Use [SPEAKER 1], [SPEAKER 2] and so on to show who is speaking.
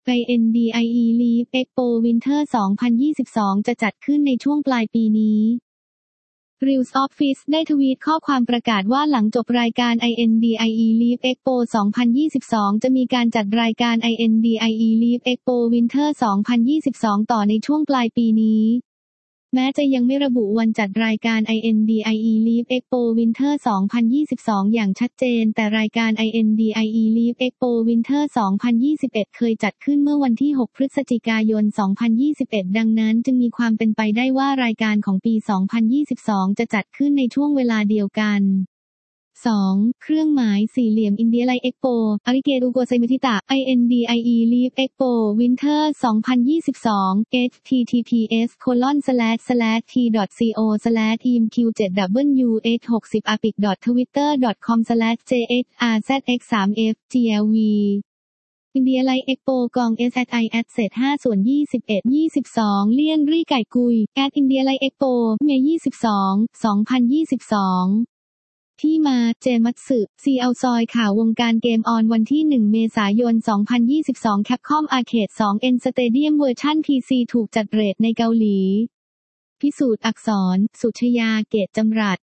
[SPEAKER 1] INDIE Leaf Expo Winter 2022 จะจัดขึ้นในช่วงปลายปีนี้ Reels Office ได้ทวีตข้อความประกาศว่าหลังจบรายการ INDIE Leaf Expo 2022 จะมีการจัดรายการ INDIE Leaf Expo Winter 2022 ต่อในช่วงปลายปีนี้แม้จะยังไม่ระบุวันจัดรายการ INDIE Leaf Expo Winter 2022 อย่างชัดเจนแต่รายการ INDIE Leaf Expo Winter 2021 เคยจัดขึ้นเมื่อวันที่ 6 พฤศจิกายน 2021 ดังนั้นจึงมีความเป็นไปได้ว่ารายการของปี 2022 จะจัดขึ้นในช่วงเวลาเดียวกัน 2. เครื่องหมายสี่เหลี่ยม India Light Expo อาริเกรุโกไซมิทิตะ INDIE Leaf Expo Winter 2022 https://t.co/emq7w860apic.twitter.com/jxrzx3fglv India Light Expo กอง SSI @5/21-22 เลี่ยนรี่ไก่กุย @India Light Expo เมย์22 2022ที่มา เจมัตสึ ซีเอาซอยข่าววงการเกมออนวันที่ 1 เมษายน 2022 Capcom Arcade 2 N Stadium เวอร์ชัน PC ถูกจัดเรทในเกาหลี พิสูจน์อักษร สุชยา เกตจำรัด